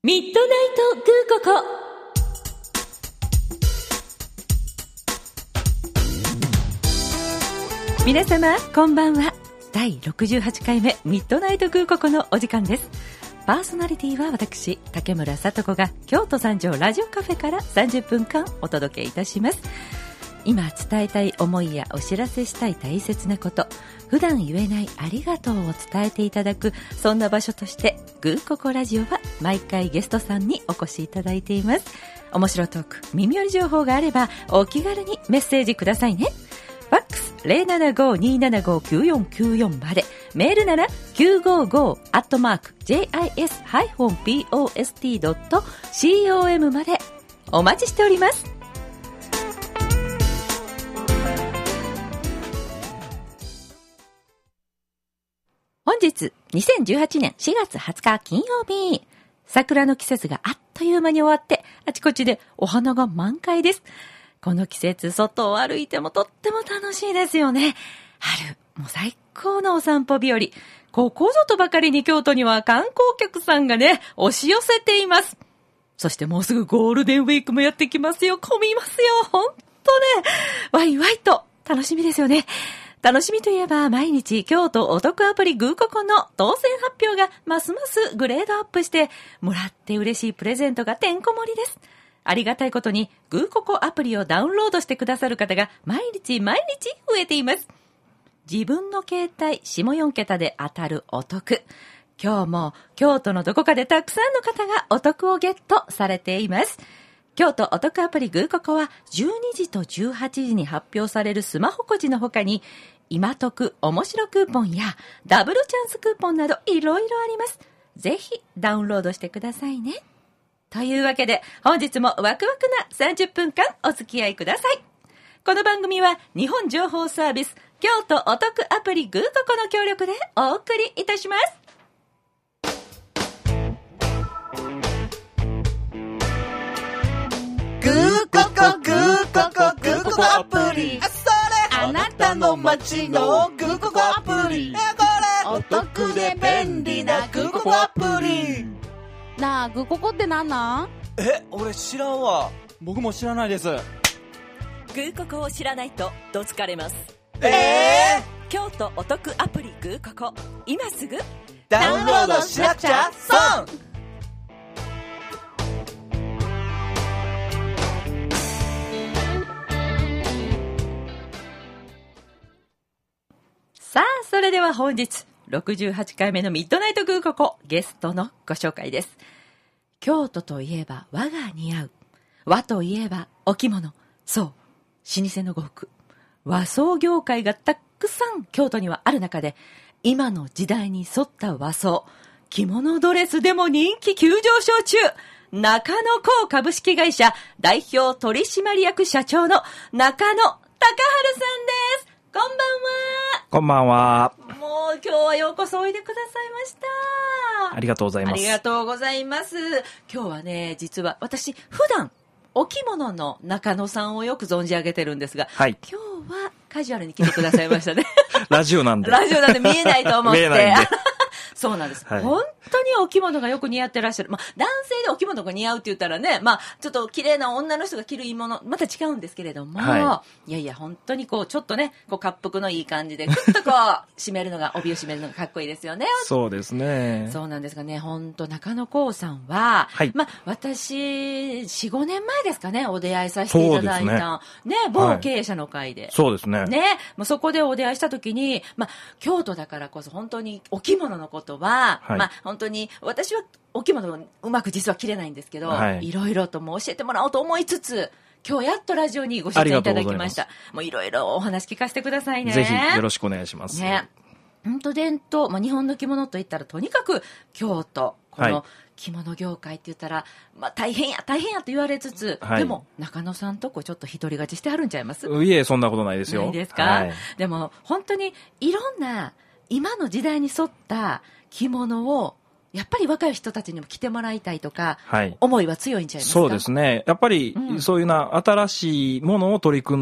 ミッドナイトグーココ。皆様こんばんは。第68回目ミッドナイトグーココのお時間です。パーソナリティは私竹村聡子が京都三条ラジオカフェから30分間お届けいたします。今伝えたい思いやお知らせしたい大切なこと、普段言えないありがとうを伝えていただく、そんな場所としてグーココラジオは毎回ゲストさんにお越しいただいています。面白トーク、耳寄り情報があればお気軽にメッセージくださいね。ファックス 075-275-9494 まで、メールなら 955-jis-post.com までお待ちしております。本日2018年4月20日金曜日、桜の季節があっという間に終わって、あちこちでお花が満開です。この季節、外を歩いてもとっても楽しいですよね。春、もう最高のお散歩日和。ここぞとばかりに京都には観光客さんがね、押し寄せています。そしてもうすぐゴールデンウィークもやってきますよ。混みますよ。ほんとね、ワイワイと楽しみですよね。楽しみといえば、毎日京都お得アプリグーココの当選発表がますますグレードアップして、もらって嬉しいプレゼントがてんこ盛りです。ありがたいことにグーココアプリをダウンロードしてくださる方が毎日増えています。自分の携帯下4桁で当たるお得。今日も京都のどこかでたくさんの方がお得をゲットされています。京都お得アプリグーココは12時と18時に発表されるスマホくじの他に、今得面白クーポンやダブルチャンスクーポンなどいろいろあります。ぜひダウンロードしてくださいね。というわけで本日もワクワクな30分間お付き合いください。この番組は日本情報サービス京都お得アプリグーココの協力でお送りいたします。 グーココグーココグーココアプリ、それあなたの街のグーココアプリ、これお得で便利なグーココアプリ。 なあ、グーココってなんなん？ 俺知らんわ。僕も知らないです。 グーココを知らないとどつかれます。京都お得アプリグーココ、今すぐダウンロードしなくちゃ損。 さあ、それでは本日68回目のミッドナイトグーココ、ゲストのご紹介です。京都といえば和が似合う、和といえばお着物、そう、老舗の呉服、和装業界がたくさん京都にはある中で、今の時代に沿った和装、着物ドレスでも人気急上昇中、中野興株式会社代表取締役社長の中野隆治さんです。こんばんは。 こんばんは。 もう今日はようこそおいでくださいました。 ありがとうございます。 ありがとうございます。今日はね、実は私普段お着物の中野さんをよく存じ上げてるんですが、 はい、 今日はカジュアルに来てくださいましたね。 ラジオなんで見えないと思って見えないんでそうなんです、 はい、 本当にお着物がよく似合ってらっしゃる。男性でお着物が似合うって言ったらね、ちょっと綺麗な女の人が着るものまた違うんですけれども、いや本当にちょっとね、滑腹のいい感じでぐっと締めるのが、帯を締めるのがかっこいいですよね。 そうですね。 そうなんですがね、本当中野興さんは、私 4,5 年前ですかね、お出会いさせていただいたね、某経営者の会で、 そうですね。 そこでお出会いした時に、京都だからこそ本当にお着物のことは、本当に私はお着物をうまく実は着れないんですけど、いろいろとも教えてもらおうと思いつつ、今日やっとラジオにご出演いただきました。もういろいろお話聞かせてくださいね。 ぜひよろしくお願いします。 本当伝統、日本の着物といったらとにかく京都、この着物業界って言ったら、大変やと言われつつ、でも中野さんとちょっと独り勝ちしてはるんちゃいます？ いえ、そんなことないですよ。 ないですか？でも本当にいろんな今の時代に沿った着物をやっぱり若い人たちにも着てもらいたいとか、思いは強いんちゃいますか？ そうですね。やっぱり、そういう新しいものを取り組んでいっ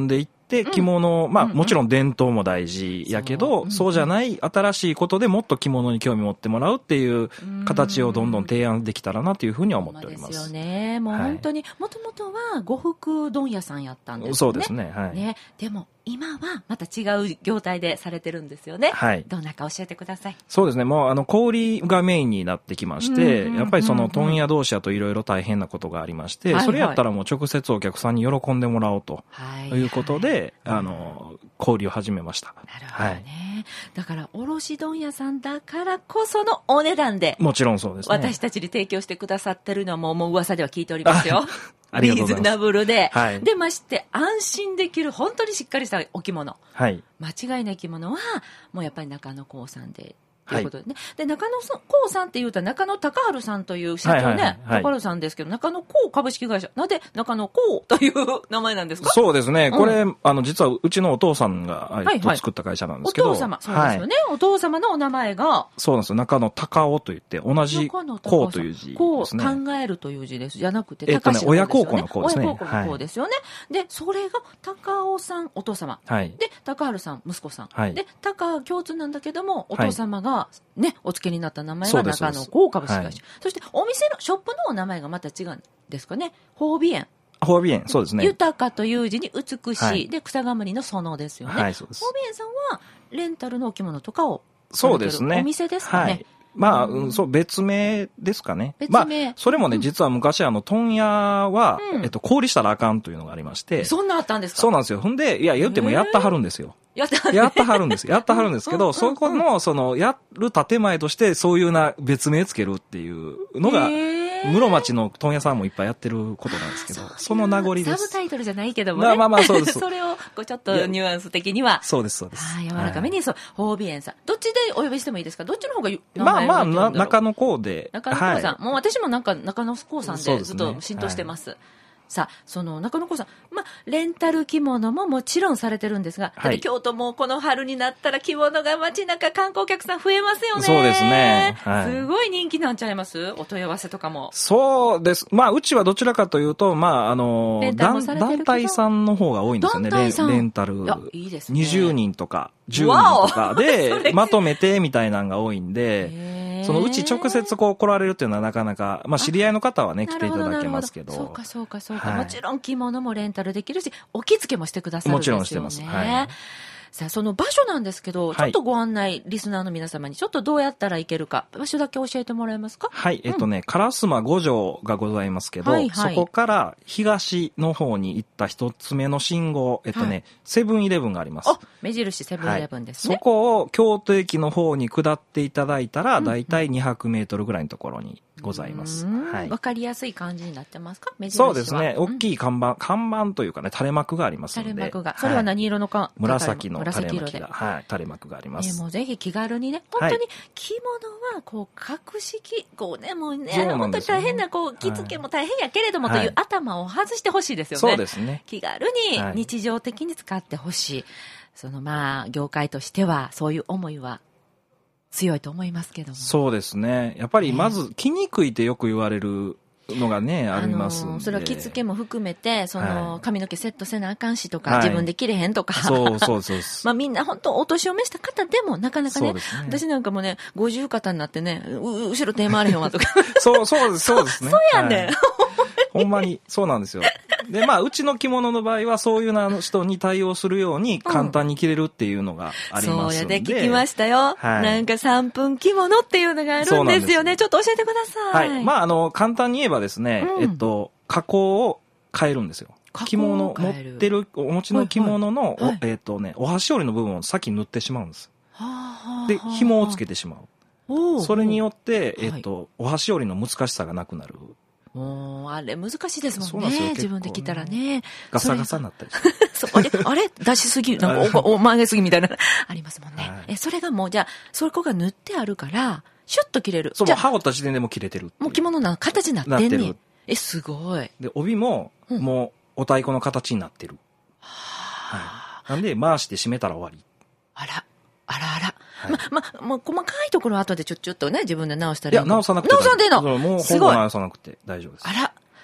で、着物、まあ、もちろん伝統も大事やけど、そうじゃない新しいことでもっと着物に興味持ってもらうっていう形をどんどん提案できたらなというふうには思っております。 ですよね。もう本当に、もともとは呉服問屋さんやったんですよね。 そうですね。はい。 ね。でも、今はまた違う業態でされてるんですよね。 はい。 どんなか教えてください。 そうですね。もう、小売がメインになってきまして、やっぱりその問屋同士だといろいろ大変なことがありまして、それやったらもう直接お客さんに喜んでもらおうということで、小売を始めました。 なるほどね。だから、卸問屋さんだからこそのお値段で。 もちろんそうですね。 私たちに提供してくださってるのはもう噂では聞いておりますよ。 ありがとうございます。 リーズナブルで。 はい。 で、まして安心できる本当にしっかりしたお着物。 はい。 間違いない着物は、もうやっぱり中野興産で。ということでね。で、中野興産って言うと中野隆治さんという社長ね、隆治さんですけど、中野興株式会社。なんで中野興という名前なんですか？ そうですね。これ、実はうちのお父さんが、作った会社なんですけど。 お父様。そうですよね。お父様のお名前が。 そうなんですよ。中野隆夫と言って、同じ興という字ですね。 考えるという字です。じゃなくて、 親孝行の孝ですね。 親孝行の孝ですよね。で、それが隆夫さん、お父様。で、隆治さん、息子さん。で、共通なんだけども、お父様がね、お付けになった名前が中野興株式会社。そして、お店の、ショップのお名前がまた違うんですかね。褒美園。 褒美園、そうですね。 豊かという字に美しい。で、草冠の園ですよね。 はい、そうです。 褒美園さんは、レンタルのお着物とかを。 そうですね。 お店ですかね。はい。 まあ、そう、別名ですかね。 別名。 まあ、それもね、実は昔問屋は、小売したらあかんというのがありまして。 そんなあったんですか？ そうなんですよ。ほんで、いや、言ってもやったはるんですよ。やったはるんです。やったはるんですけど、そこの、やる建前として、そういうな別名つけるっていうのが、室町の問屋さんもいっぱいやってることなんですけど、その名残です。 サブタイトルじゃないけどもね。 まあ、そうです。 それを、ちょっとニュアンス的には。 そうです、そうです。 柔らかめに、褒美園さん。どっちでお呼びしてもいいですか？どっちの方がまあ、中野興で。 中野興さん。もう私も中野興さんでずっと浸透してます。さあ、その中野興さん、レンタル着物ももちろんされてるんですが、京都もこの春になったら着物が街中観光客さん増えますよね。 そうですね。 すごい人気なんちゃいます？お問い合わせとかも。 そうです。まあ、うちはどちらかというと、団体さんの方が多いんですよね。レンタル。 いいですね。 20人とか、10人とかで、まとめてみたいなのが多いんで、そのうち直接来られるっていうのはなかなか、知り合いの方はね、来ていただけますけど。 そうか。もちろん着物もレンタルできるし、お着付けもしてくださるんですよね。もちろんしてます。はい。さあ、その場所なんですけど、ちょっとご案内、リスナーの皆様にちょっとどうやったら行けるか、場所だけ教えてもらえますか？ はい。烏丸五条がございますけど、そこから東の方に行った一つ目の信号、セブンイレブンがあります。 目印セブンイレブンですね。 そこを京都駅の方に下っていただいたら、だいたい200メートルぐらいのところにございます。 わかりやすい感じになってますか？目印は。 そうですね。大きい看板というかね、垂れ幕がありますので。 垂れ幕が。それは何色のか？ 紫の垂れ幕が。垂れ幕があります。 もうぜひ気軽にね、本当に着物は格式、もうね、本当に大変な着付けも大変やけれどもという頭を外してほしいですよね。 そうですね。 気軽に日常的に使ってほしい。業界としてはそういう思いは強いと思いますけども。 そうですね。やっぱりまず着にくいってよく言われるのがね、ありますんで。 それは着付けも含めて、髪の毛セットせなあかんしとか、自分で着れへんとか。そうみんな本当お年を召した方でもなかなかね、私なんかもね、50肩になってね、後ろ手回れへんわとか。 そうですね。 そうやねん。 ほんまに、そうなんですよ。で、うちの着物の場合は、そういう人に対応するように、簡単に着れるっていうのがありますので。 そうやで、聞きましたよ。なんか3分着物っていうのがあるんですよね。ちょっと教えてください。 はい。簡単に言えばですね、加工を変えるんですよ。着物、お持ちの着物の、お箸折りの部分を先に塗ってしまうんです。で、紐をつけてしまう。それによって、お箸折りの難しさがなくなる。 あれ難しいですもんね。自分で着たらね。 ガサガサになったりして。 あれ出しすぎ、なんか曲げすぎみたいな、ありますもんね。それがもう、じゃあ、そこが塗ってあるから、シュッと着れる。 そう、羽織った時点でも着れてる。 もう着物の形になってんねん。すごい。 で、帯も、もう、お太鼓の形になってる。なんで、回して締めたら終わり。 あら。もう細かいところは後でちょっとね、自分で直したらいい。 いや、直さなくて。 直さんでいいの？ もうほぼ直さなくて大丈夫です。 あら、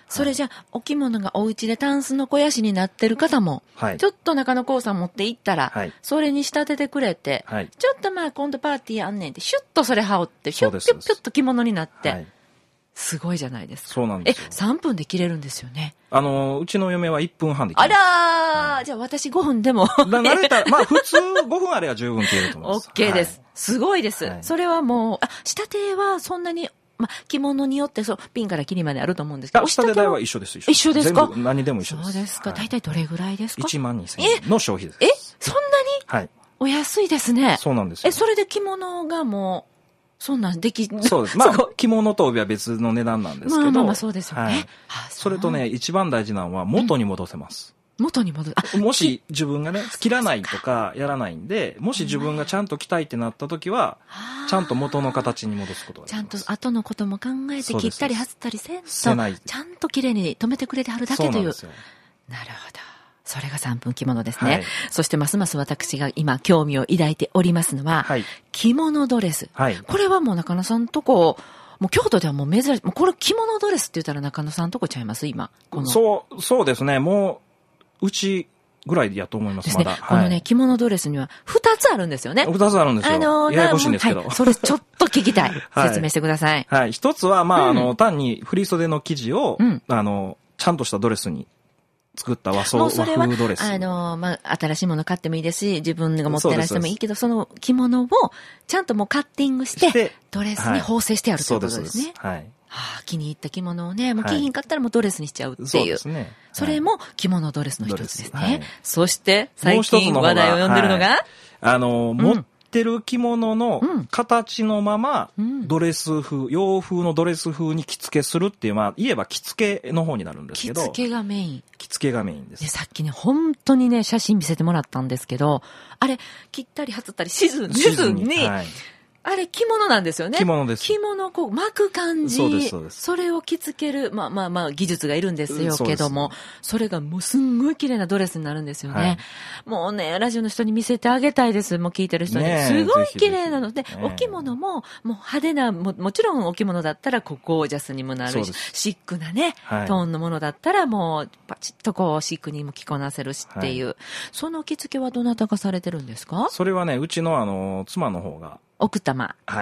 それじゃあ、お着物がお家でタンスの肥やしになってる方も、 はい。 ちょっと中野興産持って行ったら、 はい。 それに仕立ててくれて、 はい。 ちょっとまあ今度パーティーやんねんって、シュッとそれ羽織って、シュッそうですピュッピュッと着物になって、 はい。 すごいじゃないですか。 そうなんですよ。 3分で着れるんですよね。 うちの嫁は1分半で着ます。 あらー、じゃあ私5分でも。 慣れたら、まあ普通5分あれば十分着れると思います。 OK です。すごいです。 はいそれはもう、仕立てはそんなに、まあ、着物によってそう、ピンからキリまであると思うんですけど、 仕立て代は一緒です、 一緒ですか？ 全部何でも一緒です。 そうですか。 はい大体どれぐらいですか ？1万2000円の消費です。 そんなにはい。 お安いですね。 そうなんですよ。 それで着物がもう、そんなんでき、 そうです。まあ、着物と帯は別の値段なんですけど。 まあそうですよね。 はいそれとね、一番大事なのは元に戻せます。 元に戻る。 もし自分がね、切らないとかやらないんで、もし自分がちゃんと着たいってなった時は、ちゃんと元の形に戻すことができます。 ちゃんと後のことも考えて切ったり外ったりせんと、 せないちゃんと綺麗に留めてくれてはるだけという。 そうなんですよ。 なるほど。それが3分着物ですね。 はいそしてますます私が今興味を抱いておりますのは、 はい。 着物ドレス。 はい。 これはもう中野さんとこ、もう京都ではもう珍しい。もうこれ着物ドレスって言ったら中野さんとこちゃいます今。このそうですね。もう、うちぐらいやと思います、 ですね。 まだ。 このね、着物ドレスには2つあるんですよね。 2つあるんですよ。ややこしいんですけど。 はい、それちょっと聞きたい。 はい説明してください。 はい。一つは、まあ、単に振袖の生地を、 うんちゃんとしたドレスに作った和もうそれは風ドレス。 まあ、新しいもの買ってもいいですし、自分が持ってらしてもいいけど、その着物をちゃんともうカッティングして、ドレスに縫製してあるということですね。 はい。 はあ、気に入った着物をね、もう着ひんかったらもうドレスにしちゃうっていう。 そうですね。 それも着物ドレスの一つですね。 はい、 そして、最近話題を呼んでるのが、 持ってる着物の形のまま、ドレス風、洋風のドレス風に着付けするっていう、まあ、言えば着付けの方になるんですけど。 着付けがメイン。 着付けがメインです。 ね、さっきね、本当にね、写真見せてもらったんですけど、あれ、切ったり貼ったりしずに、はい、あれ着物なんですよね。 着物です。 着物をこう巻く感じ。 そうです、そうです。 それを着付ける、まあ、技術がいるんですよけども、それがもうすんごい綺麗なドレスになるんですよね。はい、もうね、ラジオの人に見せてあげたいです。もう聞いてる人に。すごい綺麗なので、お着物も、もう派手な、もちろんお着物だったらこうゴージャスにもなるし、シックなね、はい、トーンのものだったらもうパチッとこうシックにも着こなせるしっていう。はい、その着付けはどなたがされてるんですか？ それはね、うちの妻の方が。 奥様。 はい。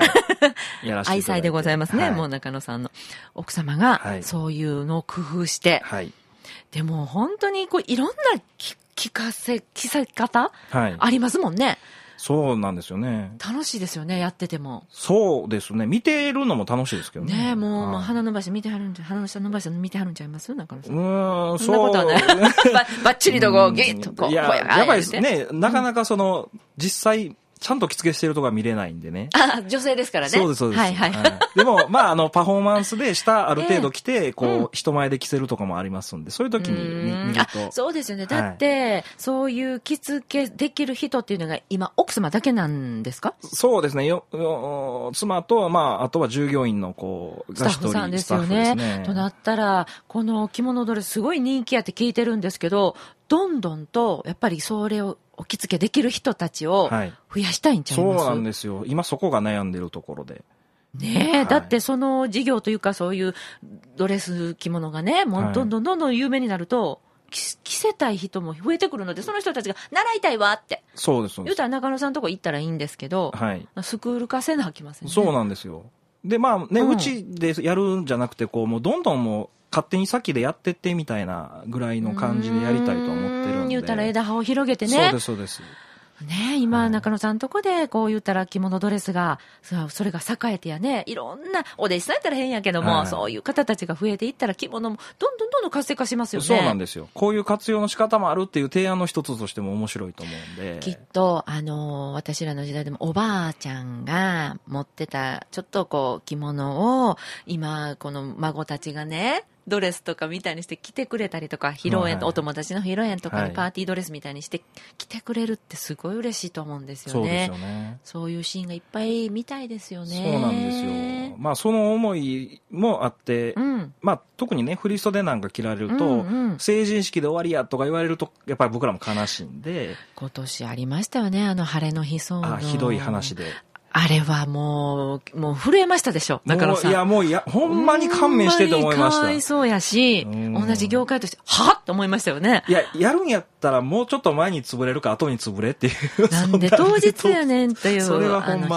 やらせて愛妻でございますね。はい、もう中野さんの奥様が、そういうのを工夫して。はい。でも本当にこういろんな着せ方、はい、ありますもんね。 そうなんですよね。 楽しいですよね、やってても。 そうですね。見てるのも楽しいですけどね。 ねえ、もう、鼻伸ばして見てはるんじゃ、鼻の下伸ばして見てはるんちゃいます中野さん。 そう。 そんなことはない。ばっちりとこう、ギュッとこう、 やっぱりね、なかなか実際、ちゃんと着付けしてるとこは見れないんでね。 あ、女性ですからね。 そうです、そうです。はいはい。でも、まあ、パフォーマンスで下ある程度着て、こう、人前で着せるとかもありますんで、そういう時に見ると。 そうですよね。だって、そういう着付けできる人っていうのが今、奥様だけなんですか？ そうですね。妻と、まあ、あとは従業員の、こう、 スタッフさんですよね。となったら、この着物ドレスすごい人気やって聞いてるんですけど、どんどんと、やっぱりそれを、お着付けできる人たちを増やしたいんちゃいます？ そうなんですよ。今そこが悩んでるところで。 ねえ、はい、だってその事業というかそういうドレス着物がね、もうどんどん有名になると、着せたい人も増えてくるので、その人たちが習いたいわって。 そうです。 言うたら中野さんのとこ行ったらいいんですけど、はい、スクール化せなきゃいけませんね。 そうなんですよ。で、まあね、うちでやるんじゃなくて、こう、もうどんどんもう、勝手に先でやってってみたいなぐらいの感じでやりたいと思ってるんで。 言うたら枝葉を広げてね。 そうです、そうです。 ねえ、今、中野さんとこで、こう言ったら着物ドレスが、それが栄えてやね、いろんな、お弟子さんやったら変やけども、そういう方たちが増えていったら着物もどんどん活性化しますよね。 そうなんですよ。こういう活用の仕方もあるっていう提案の一つとしても面白いと思うんで。 きっと、私らの時代でもおばあちゃんが持ってた、ちょっとこう、着物を、今、この孫たちがね、ドレスとかみたいにして着てくれたりとか、披露宴、お友達の披露宴とかにパーティードレスみたいにして着てくれるってすごい嬉しいと思うんですよね。 そうですよね。 そういうシーンがいっぱい見たいですよね。 そうなんですよ。まあその思いもあって、まあ特にね、振袖なんか着られると、成人式で終わりやとか言われると、やっぱり僕らも悲しいんで。 今年ありましたよね、晴れの日そうの。 ひどい話で。 あれはもう震えましたでしょ、中野さん。 ほんまに勘弁してと思いました。 かわいそうやし、同じ業界として、はっと思いましたよね。 やるんやったらもうちょっと前に潰れるか後に潰れっていう。 なんで当日やねんという、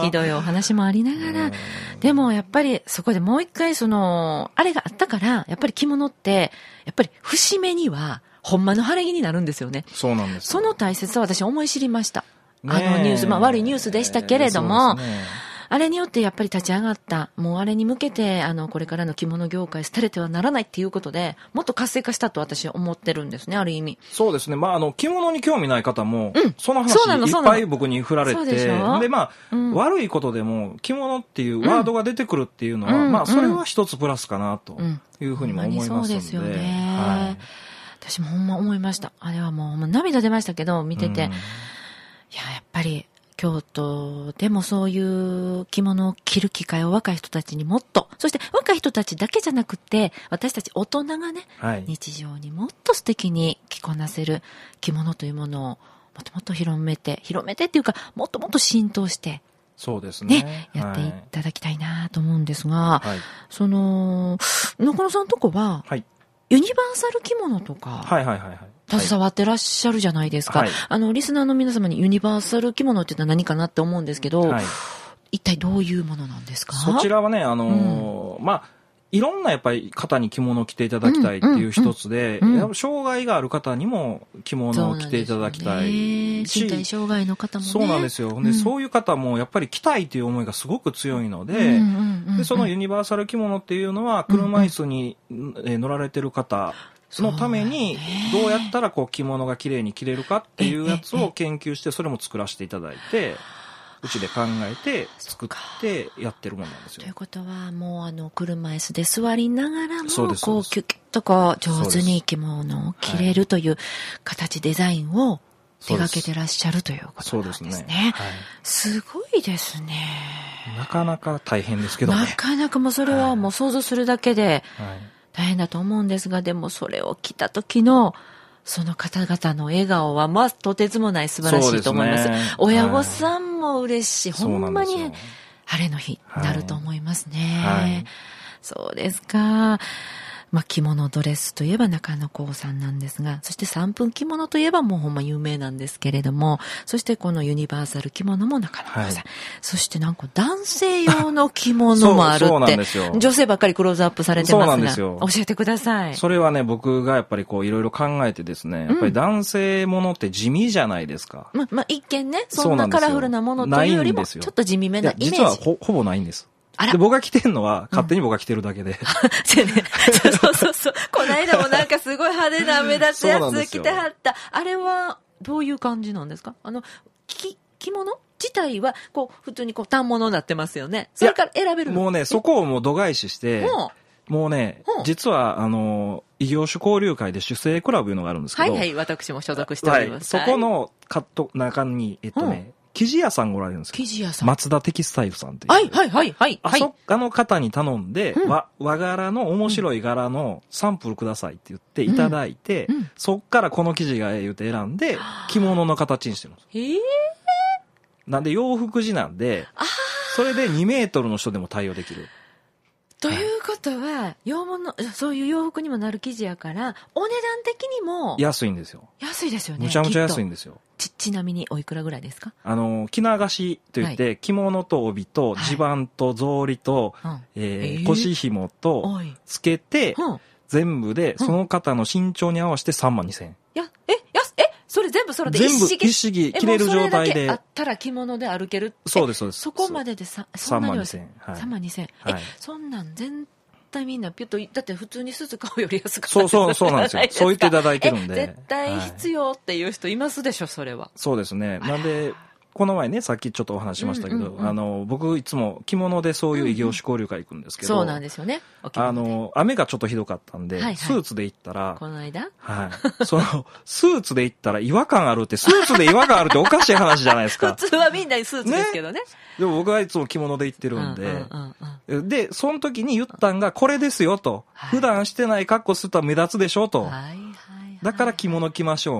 ひどいお話もありながら、でもやっぱりそこでもう一回あれがあったから、やっぱり着物って、やっぱり節目には、ほんまの晴れ着になるんですよね。 そうなんです。 その大切さを私思い知りました。ニュース、悪いニュースでしたけれども、あれによってやっぱり立ち上がった、もうあれに向けて、これからの着物業界廃れてはならないっていうことで、もっと活性化したと私は思ってるんですね、ある意味。 そうですね。着物に興味ない方も、その話いっぱい僕に振られて、で、悪いことでも、着物っていうワードが出てくるっていうのは、それは一つプラスかな、というふうにも思いますので。 そうですよね。私もほんま思いました。あれはもう涙出ましたけど、見てて。やっぱり、京都でもそういう着物を着る機会を若い人たちにもっと、そして若い人たちだけじゃなくて、私たち大人がね、日常にもっと素敵に着こなせる着物というものをもっともっと広めてっていうか、もっともっと浸透して、 そうですね。 やっていただきたいなと思うんですが、中野さんとこは、ユニバーサル着物とか、携わってらっしゃるじゃないですか。リスナーの皆様にユニバーサル着物って言ったら何かなって思うんですけど、一体どういうものなんですか？ そちらはね、いろんなやっぱり方に着物を着ていただきたいっていう一つで、障害がある方にも着物を着ていただきたいし、 身体障害の方もね。 そうなんですよ。で、そういう方もやっぱり着たいという思いがすごく強いので、で、そのユニバーサル着物っていうのは車椅子に乗られてる方のためにどうやったら着物が綺麗に着れるかっていうやつを研究して、それも作らせていただいて、うちで考えて作ってやってるものなんですよ。 ということはもう車椅子で座りながらもキュキュッと上手に着物を着れるという形デザインを手掛けてらっしゃるということなんですね。そうですね。すごいですね。 なかなか大変ですけどね。 なかなかもうそれはもう想像するだけで大変だと思うんですが、でもそれを着た時のその方々の笑顔はとてつもない素晴らしいと思います。親御さんも嬉しい。ほんまに晴れの日になると思いますね。そうですか。着物ドレスといえば中野浩さんなんですが、そして3分着物といえばもうほんま有名なんですけれども、そしてこのユニバーサル着物も中野浩さん。そしてなんか男性用の着物もあるって。そうなんですよ。女性ばっかりクローズアップされてますが。そうなんですよ。教えてください。 それはね、僕がやっぱりいろいろ考えてですね、やっぱり男性ものって地味じゃないですか。 一見ね、そんなカラフルなものというよりも、ちょっと地味めなイメージ。 実はほぼないんです。で、僕が着てるのは、勝手に僕が着てるだけで。 そう。この間もなんかすごい派手な目立つやつ着てはった。あれは、どういう感じなんですか？着物自体は、普通に反物になってますよね。それから選べるの？ もうね、そこをもう度外視して、もうね、実は、異業種交流会で主生クラブいうのがあるんですけど。 私も所属しております。 そこの中に、生地屋さんがおられるんですよ。 生地屋さん。 松田テキスタイルさんっていう。あの方に頼んで、和柄の面白い柄のサンプルくださいって言っていただいて、そっからこの生地が言うて選んで、着物の形にしてるんです。なんで洋服地なんで、それで2メートルの人でも対応できる。 ということは、そういう洋服にもなる生地やから、お値段的にも。 安いんですよ。 安いですよね。 むちゃむちゃ安いんですよ。 ちなみにおいくらぐらいですか？ 着流しといって、着物と帯と地盤と草履と、腰紐とつけて、全部でその方の身長に合わせて32,000円。 それ全部それで一式着れる状態で。 あったら着物で歩ける。 そうです、そうです。 そこまでで 32,000円。 32,000円。そんなん絶対みんなピュッと、だって普通にスーツ買うより安くそうなんですよ。そう言っていただいてるんで。 絶対必要っていう人いますでしょ、それは。 そうですね。なんで、この前ね、さっきちょっとお話しましたけど、僕いつも着物でそういう異業種交流会行くんですけど、 そうなんですよね。 雨がちょっとひどかったんで、スーツで行ったら、 この間スーツで行ったら違和感あるって、スーツで違和感あるっておかしい話じゃないですか。 普通はみんなスーツですけどね。 でも僕はいつも着物で行ってるんで、で、その時に言ったんが、これですよと。普段してない格好すると目立つでしょと。だから着物着ましょうね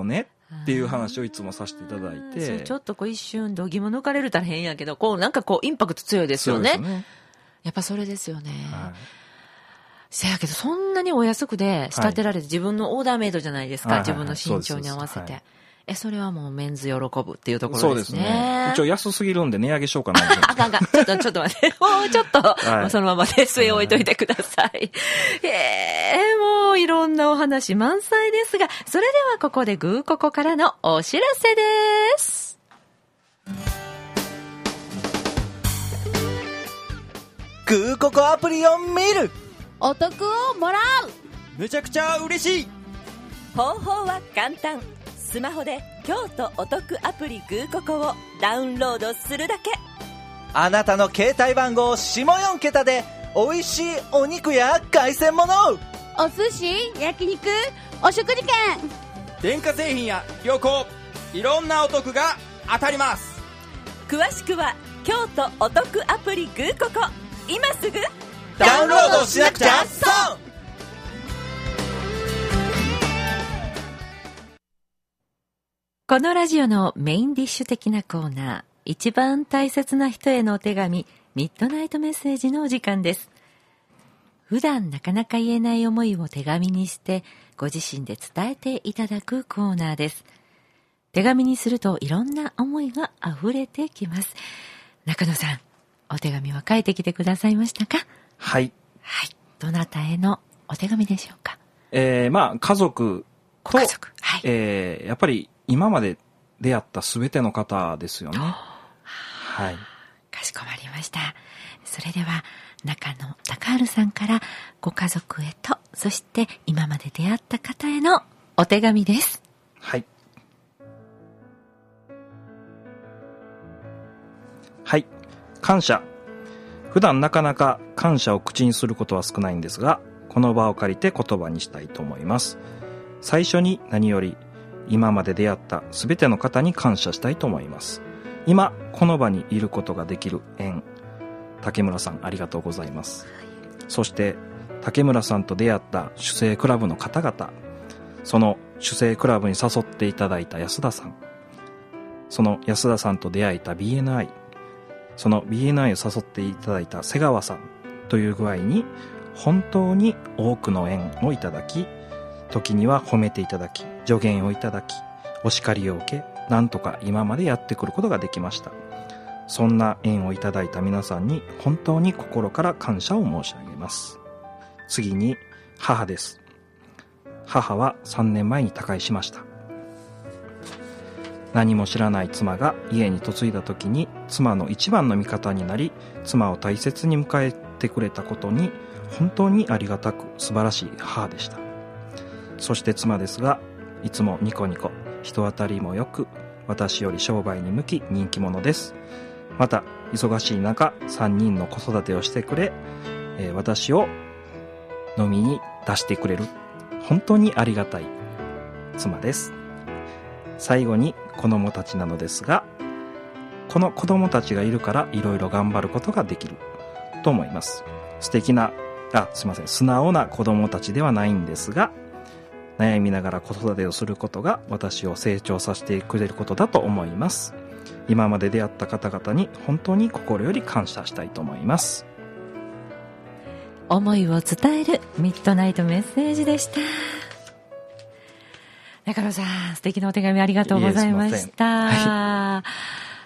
っていう話をいつもさせていただいて。 そうちょっとこう一瞬度肝抜かれるたら変やけど、こうなんかこうインパクト強いですよね。 そうですね。 やっぱそれですよね。 はい、 せやけどそんなにお安くで仕立てられて、自分のオーダーメイドじゃないですか、自分の身長に合わせて。それはもうメンズ喜ぶっていうところですね。そうですね。 一応安すぎるんで値上げしようかな。 あかん。ちょっと待って。もうちょっと、はい、そのままで据え置いといてください。もういろんなお話満載ですが、それではここでグーココからのお知らせです。 グーココアプリを見る。 お得をもらう。 めちゃくちゃ嬉しい。 方法は簡単。スマホで京都お得アプリグーココをダウンロードするだけ。 あなたの携帯番号下4桁で美味しいお肉や海鮮物、 お寿司、焼肉、お食事券、 電化製品や旅行、いろんなお得が当たります。 詳しくは京都お得アプリグーココ、今すぐダウンロードしなくちゃ損。 このラジオのメインディッシュ的なコーナー、一番大切な人へのお手紙、ミッドナイトメッセージのお時間です。普段なかなか言えない思いを手紙にしてご自身で伝えていただくコーナーです。手紙にするといろんな思いがあふれてきます。中野さん、お手紙は書いてきてくださいましたか？ はい。 はい。どなたへのお手紙でしょうか？ 家族と、 ご家族、はい。 やっぱり今まで出会ったすべての方ですよね。はい。 かしこまりました。それでは中野孝治さんからご家族へと、そして今まで出会った方へのお手紙です。 はい。はい。感謝。普段なかなか感謝を口にすることは少ないんですが、この場を借りて言葉にしたいと思います。最初に何より今まで出会ったすべての方に感謝したいと思います。今この場にいることができる縁、竹村さんありがとうございます。そして竹村さんと出会った主生クラブの方々、その主生クラブに誘っていただいた安田さん、その安田さんと出会えた BNI、 その BNI を誘っていただいた瀬川さんという具合に、本当に多くの縁をいただき、時には褒めていただき、助言をいただき、お叱りを受け、なんとか今までやってくることができました。そんな縁をいただいた皆さんに本当に心から感謝を申し上げます。次に母です。母は3年前に他界しました。何も知らない妻が家に嫁いだ時に、妻の一番の味方になり、妻を大切に迎えてくれたことに本当にありがたく素晴らしい母でした。そして妻ですが、いつもニコニコ、人当たりもよく、私より商売に向き人気者です。また忙しい中3人の子育てをしてくれ、私を飲みに出してくれる本当にありがたい妻です。最後に子供たちなのですが、この子供たちがいるからいろいろ頑張ることができると思います。素直な子供たちではないんですが、悩みながら子育てをすることが私を成長させてくれることだと思います。今まで出会った方々に本当に心より感謝したいと思います。 思いを伝えるミッドナイトメッセージでした。中野さん、素敵なお手紙ありがとうございました。はい、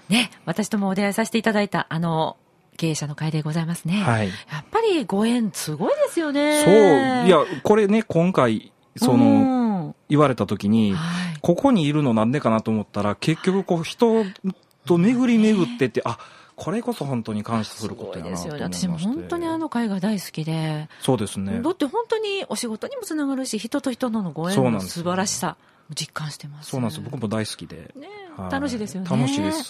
ね、私ともお出会いさせていただいた経営者の会でございますね。はい、やっぱりご縁すごいですよね。 そう、いやこれね、今回言われた時に、はい、ここにいるのなんでかなと思ったら、結局こう人と巡り巡ってて、これこそ本当に感謝することやなと思いまして。 私も本当に会が大好きで。 そうですね。 だって本当にお仕事にもつながるし、人と人のご縁の素晴らしさ実感してます。 そうなんです。僕も大好きで、 ね、楽しいですよね。 楽しいです。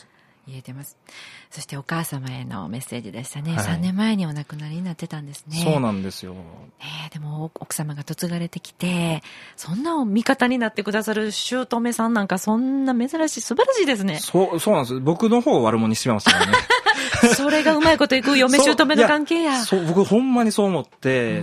言えてます。そしてお母様へのメッセージでしたね。 はい、 3年前にお亡くなりになってたんですね。 そうなんですよ。 でも奥様が嫁がれてきて、そんな味方になってくださる姑さんなんかそんな珍しい、素晴らしいですね。 そうなんです。僕の方を悪者にしてますからね。 それがうまいこといく嫁姑の関係や。 僕ほんまにそう思って、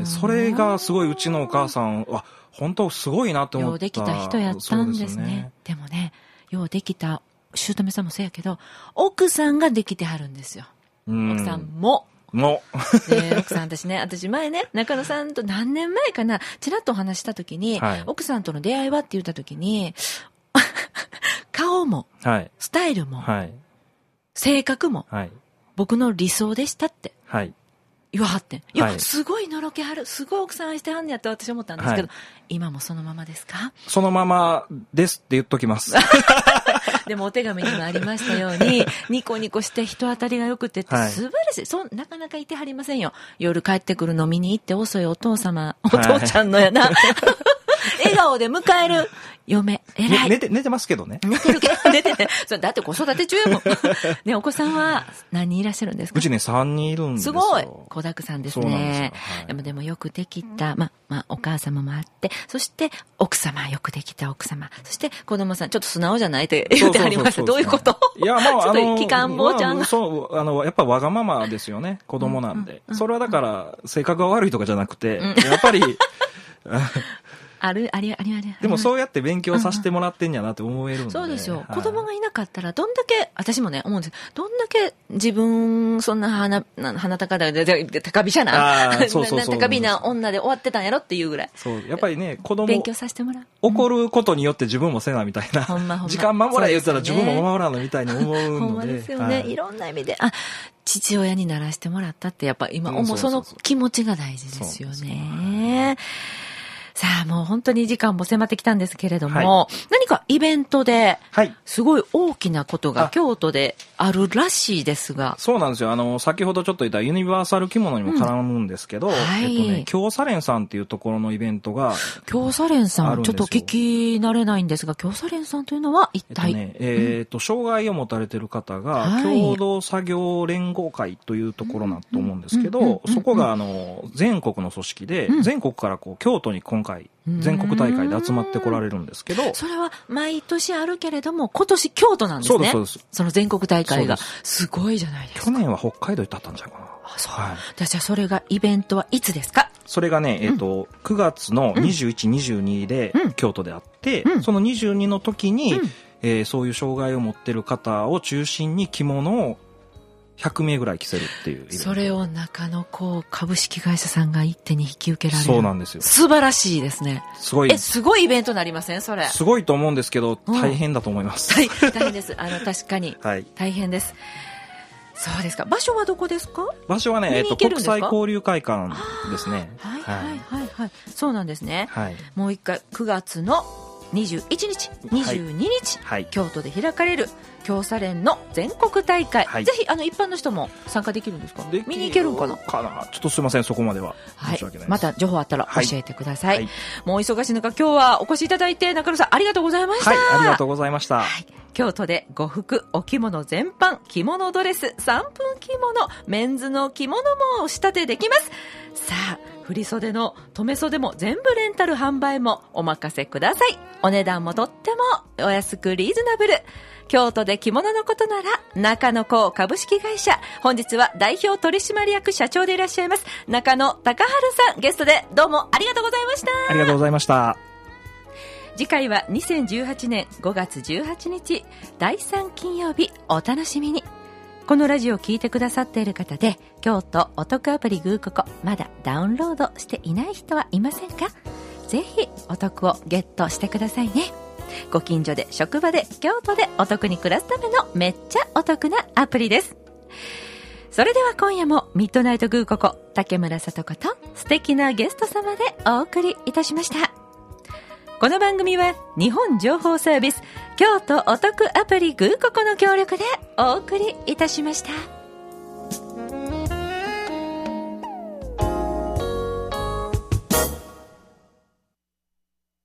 それがすごいうちのお母さんは、本当すごいなって思った。 ようできた人やったんですね。でもね、ようできた姑さんもそうやけど、奥さんができてはるんですよ。奥さんも。奥さん私前ね、中野さんと何年前かな、ちらっとお話した時に、はい、奥さんとの出会いはって言った時に、顔も、はい、スタイルも、はい、性格も、はい、僕の理想でしたって。はい言わはってん。いや、はい、すごいのろけはる。すごい奥さん愛してはんねやって私は思ったんですけど、はい、今もそのままですか？そのままですって言っときます。でもお手紙にもありましたように、ニコニコして人当たりが良くてって素晴らしい。はい、なかなかいてはりませんよ。夜帰ってくる飲みに行って遅いお父様、お父ちゃんのやな。笑顔で迎える嫁、偉い。寝てますけどね。寝てるけど、寝てて。だって子育て中やもん。ね、お子さんは何人いらっしゃるんですか？うちね、3人いるんですよ。すごい。子だくさんですね。そうなんですよ。はい、でもよくできた、お母様もあって、そして奥様、よくできた奥様、そして子供さん、ちょっと素直じゃないって言ってはりました。どういうこと？いや、ちょっと期間坊ちゃんが。やっぱわがままですよね。子供なんで。それはだから、性格が悪いとかじゃなくて、やっぱり、あり。でもそうやって勉強させてもらってんやなって思えるんで。そうですよ。子供がいなかったら、どんだけ、私もね、思うんです。どんだけ自分、そんな鼻高で、高飛車な、高飛な女で終わってたんやろっていうぐらい。そう、やっぱりね、子供。勉強させてもらう。怒ることによって自分もせなみたいな。時間守ら言ったら自分も守らなみたいに思うので。ほんまですよね。いろんな意味で。父親にならしてもらったって、やっぱ今、その気持ちが大事ですよね。さあ、もう本当に時間も迫ってきたんですけれども、はい、何かイベントで、すごい大きなことが京都であるらしいですが。そうなんですよ。先ほどちょっと言ったユニバーサル着物にも絡むんですけど、京サレンさんっていうところのイベントが。京サレンさん、ちょっと聞き慣れないんですが、京サレンさんというのは一体、障害を持たれている方が、共同作業連合会というところだと思うんですけど、そこが全国の組織で、全国から京都に今回全国大会で集まってこられるんですけど、それは毎年あるけれども今年京都なんですね。そうです。その全国大会がすごいじゃないですか。去年は北海道に立ったんじゃないかな。そう。はい、じゃあそれがイベントはいつですか？それがね、9月の21、22で京都であって、その22の時に、そういう障害を持ってる方を中心に着物を100名ぐらい着せるっていうイベント。それを中野株式会社さんが一手に引き受けられる。そうなんですよ。素晴らしいですね。すごいイベントになりません？それ。すごいと思うんですけど、大変だと思います。大変です。確かに。はい。大変です。そうですか。場所はどこですか？場所はね、国際交流会館ですね。はい。そうなんですね。はい。もう一回、9月の21日、22日、京都で開かれる京サレンの全国大会、ぜひ一般の人も参加できるんですか？見に行けるんかな？ちょっとすいません、そこまでは申し訳ないです。また情報あったら教えてください。もう忙しい中、今日はお越しいただいて、中野さんありがとうございました。はい、ありがとうございました。京都で呉服、お着物全般、着物ドレス、3分着物、メンズの着物もお仕立てできます。さあ、振り袖の留め袖も全部レンタル販売もお任せください。お値段もとってもお安くリーズナブル。京都で着物のことなら中野株式会社、本日は代表取締役社長でいらっしゃいます中野貴治さん、ゲストでどうもありがとうございました。ありがとうございました。次回は2018年5月18日第3金曜日、お楽しみに。このラジオを聞いてくださっている方で、京都お得アプリグーココまだダウンロードしていない人はいませんか？ぜひお得をゲットしてくださいね。ご近所で、職場で、京都でお得に暮らすためのめっちゃお得なアプリです。それでは今夜もミッドナイトグーココ竹村聡子と素敵なゲスト様でお送りいたしました。この番組は日本情報サービス京都お得アプリグーココの協力でお送りいたしました。